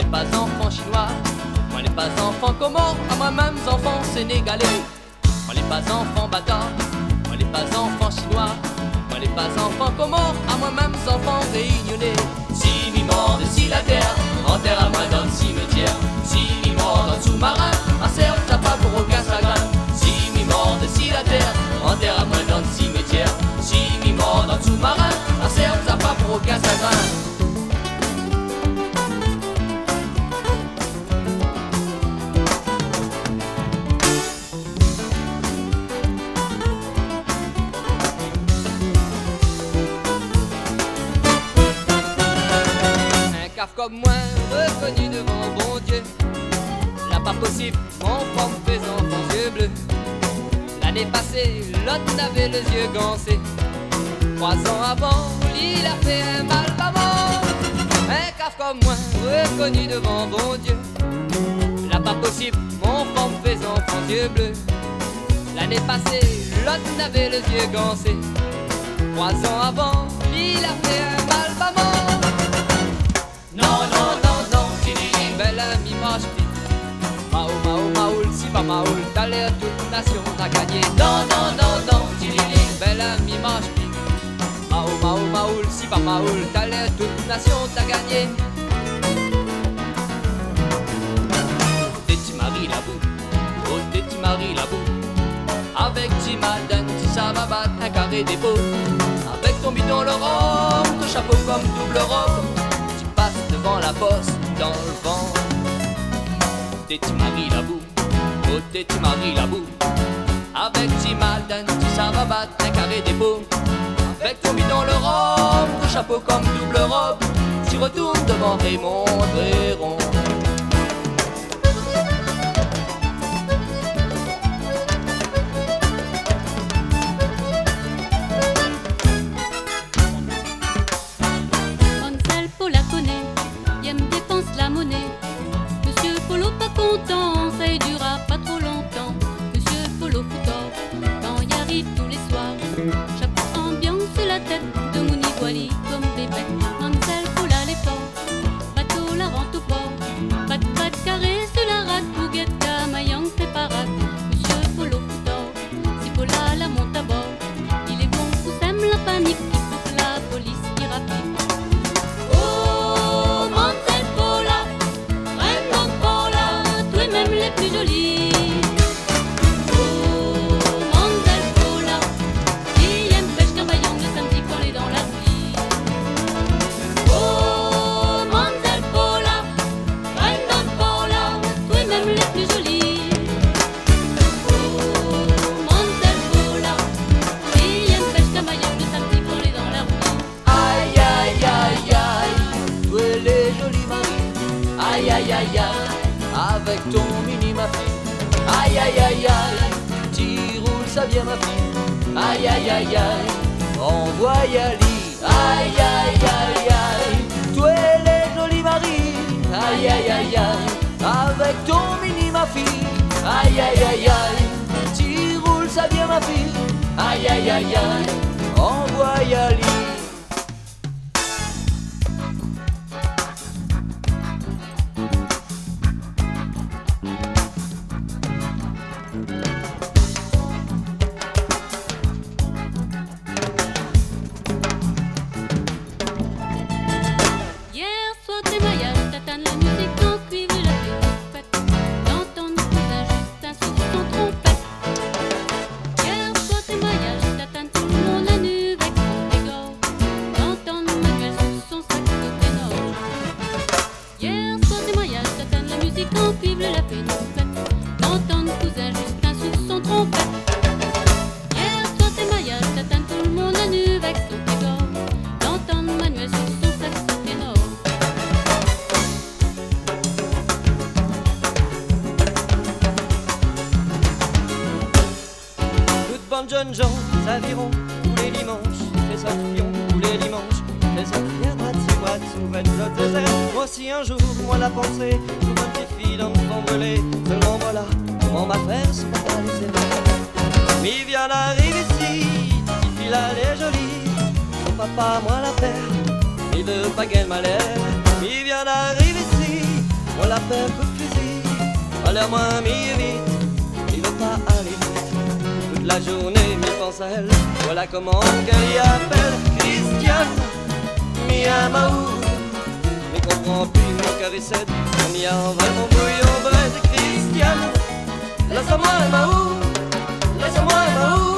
n'ai pas enfant chinois, moi n'ai pas enfant comore, à moi-même enfant sénégalais. Moi n'ai pas enfant bâtard, moi n'ai pas enfant chinois, moi n'ai pas enfant comore, à moi-même enfant réunionnais. Si mi mort de si la terre, enterre à moi dans le cimetière. Si mi mort dans le sous-marin, ma sœur t'as pas pour aucun chagrin. Si mi mort de si la terre, enterre à moi dans le cimetière. Si mi mort dans le sous-marin, ma sœur t'as pas pour aucun chagrin. Comme moi, reconnu devant bon Dieu. Là pas possible, mon femme faisant enfants yeux bleus. L'année passée, l'autre avait les yeux gancés. 3 ans avant, il a fait un mal pas mort. Un caf comme moi, reconnu devant bon Dieu. Là pas possible, mon femme faisant enfants yeux bleus. L'année passée, l'autre avait les yeux gancés. 3 ans avant, il a fait un mal pas mort. Non, non, non, non, Tilly, belle amie, marche vite. Mao, Mao, Maoul, si pas Maoul, t'as l'air toute nation à gagner. Non, non, non, non, Tilly, belle amie, marche vite. Mao, Mao, Maoul, si pas Maoul, t'as l'air toute nation à gagner. T'es tu maries la boue, oh t'es tu maries la boue. Avec Jimadan, si ça va battre un carré dépôt. Avec ton bidon le rhum, ton chapeau comme double robe. Devant la bosse, dans le vent. T'es tu maries la boue, oh t'es tu maries la boue. Avec Jimadan, tu ça va battre un carré dépôt. Avec ton bidon le rhum, ton chapeau comme double robe. Tu retournes devant Raymond Dréron. Monsieur Polo pas content, ça ne durera pas trop longtemps. Monsieur Polo foutor, quand y arrive tous les soirs. Chapeau ambiance sur la tête de Mouni Wally comme bébé. Ansel Pola les ports, bateau la rente au port. Pas de carré sur la rate, Bouguetta, Mayang fait parade. Monsieur Polo foutor, si Pola la monte à bord. Il est bon pour sème la panique, il faut que la police y rapide. Plus jolie. Oh, Mandel Pola, qui aime pêche campaillon de samedi collé dans la pluie. Oh, Mandel Pola, Brandon Pola, toi même les plus jolies. Oh, Mandel Pola, qui aime pêche campaillon de samedi collé dans la pluie. Aïe, aïe, aïe, aïe, toi les jolies maries. Aïe, aïe, aïe, aïe. Avec ton mini ma fille, aïe aïe aïe aïe, tu roules ça bien ma fille, aïe aïe aïe aïe, envoie Yali, aïe aïe aïe aïe, toi les jolis maris, aïe aïe aïe aïe, avec ton mini ma fille, aïe aïe aïe aïe, tu roules ça bien ma fille, aïe aïe aïe aïe, envoie Yali. Jeunes gens, nous avirons tous les dimanches, les sortions tous les dimanches, les sorties à droite, souvent nous autres airs. Moi aussi un jour, moi la pensée, pour une petite fille dans le brûlé, seulement voilà, comment ma faire sans pas les aimer. Mais vient d'arriver ici, petite fille là, elle est jolie, son papa, moi la père, il veut pas qu'elle m'allaire. Il vient d'arriver ici, on l'appelle coup de fusil. À l'air moins mis vite, il veut pas aller vite. Toute la journée, il pense à elle. Voilà comment qu'elle y appelle Christiane Miamaou. Mais comprends plus mon cœur est cède. On y a vraiment bouillon bread. Christiane, laisse-moi Maou, laisse-moi Maou.